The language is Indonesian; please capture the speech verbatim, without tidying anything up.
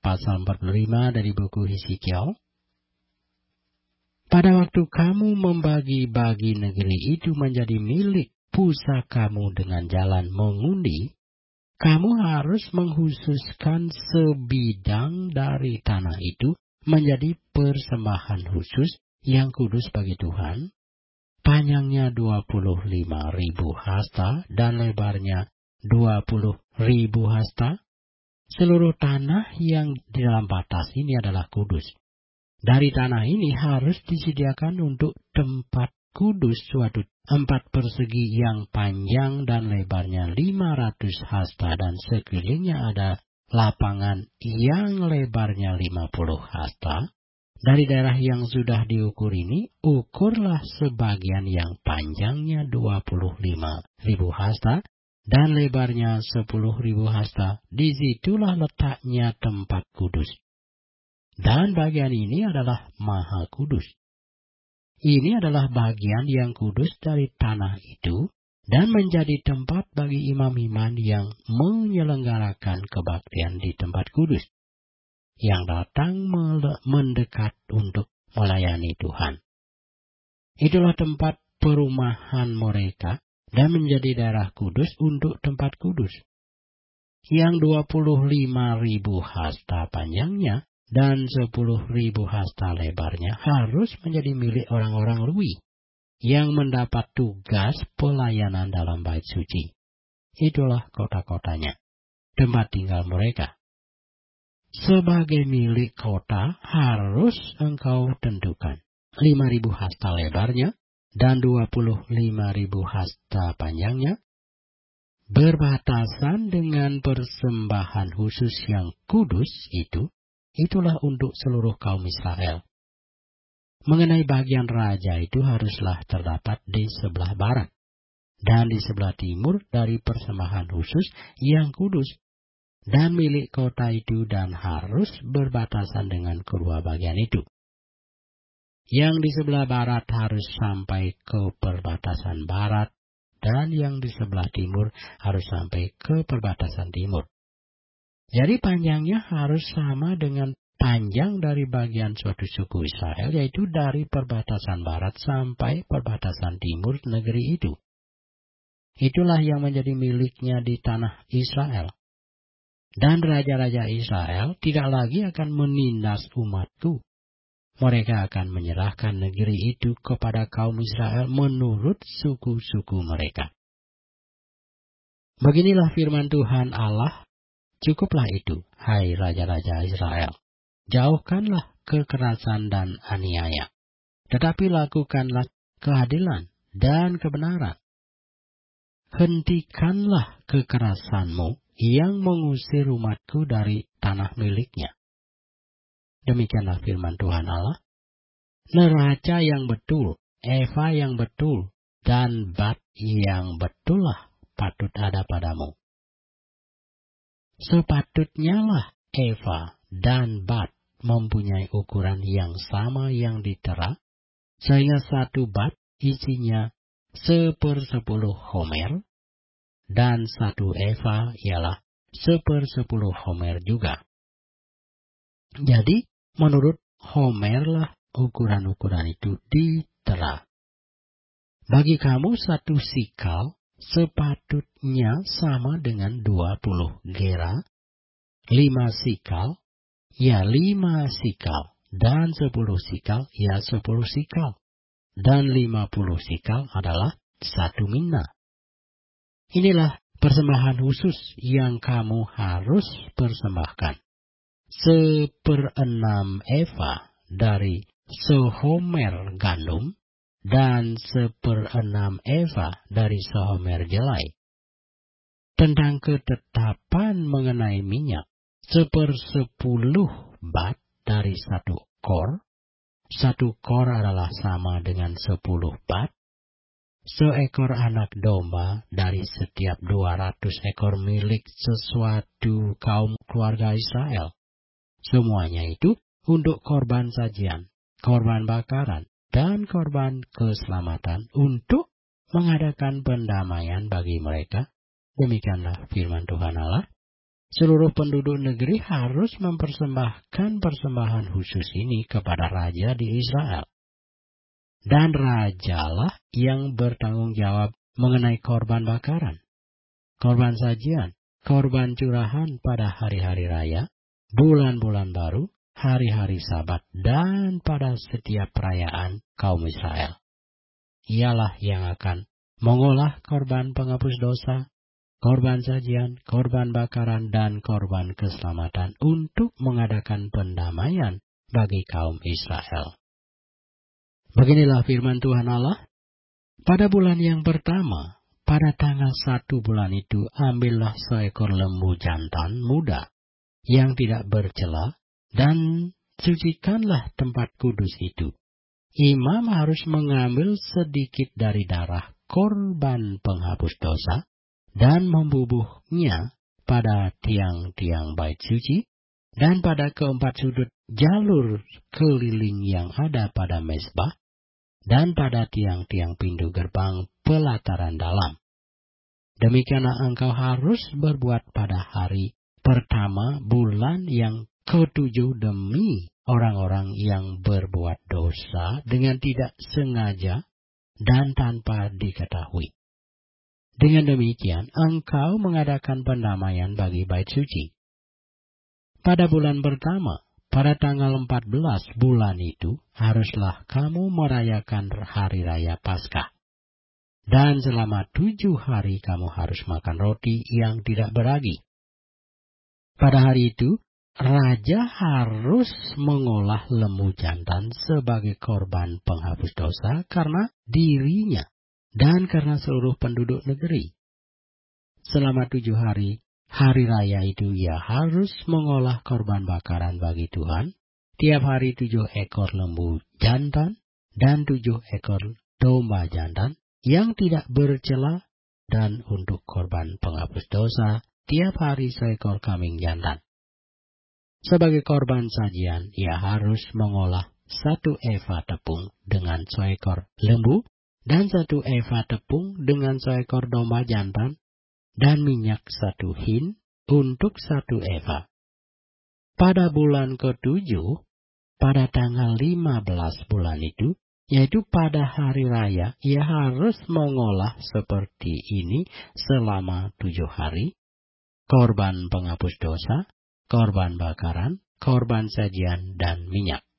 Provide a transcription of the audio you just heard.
pasal empat puluh lima dari buku Hizkiel. Pada waktu kamu membagi-bagi negeri itu menjadi milik pusakamu dengan jalan mengundi, kamu harus menghususkan sebidang dari tanah itu menjadi persembahan khusus yang kudus bagi Tuhan. Panjangnya dua puluh lima ribu hasta dan lebarnya dua puluh ribu hasta. Seluruh tanah yang di dalam batas ini adalah kudus. Dari tanah ini harus disediakan untuk tempat kudus suatu empat persegi yang panjang dan lebarnya lima ratus hasta dan sekelilingnya ada lapangan yang lebarnya lima puluh hasta. Dari daerah yang sudah diukur ini, ukurlah sebagian yang panjangnya dua puluh lima ribu hasta dan lebarnya sepuluh ribu hasta. Disitulah letaknya tempat kudus. Dan bagian ini adalah maha kudus. Ini adalah bagian yang kudus dari tanah itu dan menjadi tempat bagi imam-imam yang menyelenggarakan kebaktian di tempat kudus, yang datang mendekat untuk melayani Tuhan. Itulah tempat perumahan mereka dan menjadi daerah kudus untuk tempat kudus. Yang dua puluh lima ribu hasta panjangnya dan sepuluh ribu hasta lebarnya harus menjadi milik orang-orang Lewi yang mendapat tugas pelayanan dalam bait suci. Itulah kota-kotanya, tempat tinggal mereka. Sebagai milik kota harus engkau tentukan lima ribu hasta lebarnya dan dua puluh lima ribu hasta panjangnya, berbatasan dengan persembahan khusus yang kudus itu. Itulah untuk seluruh kaum Israel. Mengenai bagian raja itu haruslah terdapat di sebelah barat dan di sebelah timur dari persembahan khusus yang kudus dan milik kota itu dan harus berbatasan dengan kedua bagian itu. Yang di sebelah barat harus sampai ke perbatasan barat dan yang di sebelah timur harus sampai ke perbatasan timur. Jadi panjangnya harus sama dengan panjang dari bagian suatu suku Israel, yaitu dari perbatasan barat sampai perbatasan timur negeri itu. Itulah yang menjadi miliknya di tanah Israel. Dan raja-raja Israel tidak lagi akan menindas umatku. Mereka akan menyerahkan negeri itu kepada kaum Israel menurut suku-suku mereka. Beginilah firman Tuhan Allah. Cukuplah itu, hai raja-raja Israel. Jauhkanlah kekerasan dan aniaya, tetapi lakukanlah keadilan dan kebenaran. Hentikanlah kekerasanmu yang mengusir umatku dari tanah miliknya. Demikianlah firman Tuhan Allah. Neraca yang betul, eva yang betul, dan bat yang betullah patut ada padamu. Sepatutnya lah eva dan bat mempunyai ukuran yang sama yang ditera, sehingga satu bat isinya sepersepuluh homer, dan satu eva ialah sepersepuluh homer juga. Jadi, menurut homer lah ukuran-ukuran itu ditera. Bagi kamu satu sikal sepatutnya sama dengan dua puluh gera, lima sikal, ya lima sikal, dan sepuluh sikal, ya sepuluh sikal, dan lima puluh sikal adalah satu mina. Inilah persembahan khusus yang kamu harus persembahkan. Seperenam eva dari sehomer gandum, dan seperenam eva dari sehomer jelai. Tentang ketetapan mengenai minyak, sepersepuluh bat dari satu kor. Satu kor adalah sama dengan sepuluh bat. Seekor anak domba dari setiap dua ratus ekor milik sesuatu kaum keluarga Israel. Semuanya itu untuk korban sajian, korban bakaran, dan korban keselamatan untuk mengadakan pendamaian bagi mereka. Demikianlah firman Tuhan Allah. Seluruh penduduk negeri harus mempersembahkan persembahan khusus ini kepada raja di Israel. Dan rajalah yang bertanggung jawab mengenai korban bakaran, korban sajian, korban curahan pada hari-hari raya, bulan-bulan baru, hari-hari Sabat, dan pada setiap perayaan kaum Israel. Ialah yang akan mengolah korban penghapus dosa, korban sajian, korban bakaran, dan korban keselamatan untuk mengadakan pendamaian bagi kaum Israel. Beginilah firman Tuhan Allah. Pada bulan yang pertama, pada tanggal satu bulan itu, ambillah seekor lembu jantan muda yang tidak bercela, dan sucikanlah tempat kudus itu. Imam harus mengambil sedikit dari darah korban penghapus dosa dan membubuhnya pada tiang-tiang bait suci dan pada keempat sudut jalur keliling yang ada pada mezbah dan pada tiang-tiang pintu gerbang pelataran dalam. Demikianlah engkau harus berbuat pada hari pertama bulan yang ketujuh demi orang-orang yang berbuat dosa dengan tidak sengaja dan tanpa diketahui. Dengan demikian, engkau mengadakan pendamaian bagi bait suci. Pada bulan pertama, pada tanggal empat belas bulan itu, haruslah kamu merayakan hari raya Paskah. Dan selama tujuh hari kamu harus makan roti yang tidak beragi. Pada hari itu, raja harus mengolah lembu jantan sebagai korban penghapus dosa karena dirinya dan karena seluruh penduduk negeri. Selama tujuh hari, hari raya itu ia harus mengolah korban bakaran bagi Tuhan, tiap hari tujuh ekor lembu jantan dan tujuh ekor domba jantan yang tidak bercela, dan untuk korban penghapus dosa, tiap hari seekor kambing jantan. Sebagai korban sajian, ia harus mengolah satu eva tepung dengan seekor lembu, dan satu eva tepung dengan seekor domba jantan, dan minyak satu hin untuk satu eva. Pada bulan ketujuh, pada tanggal lima belas bulan itu, yaitu pada hari raya, ia harus mengolah seperti ini selama tujuh hari, korban penghapus dosa, korban bakaran, korban sajian, dan minyak.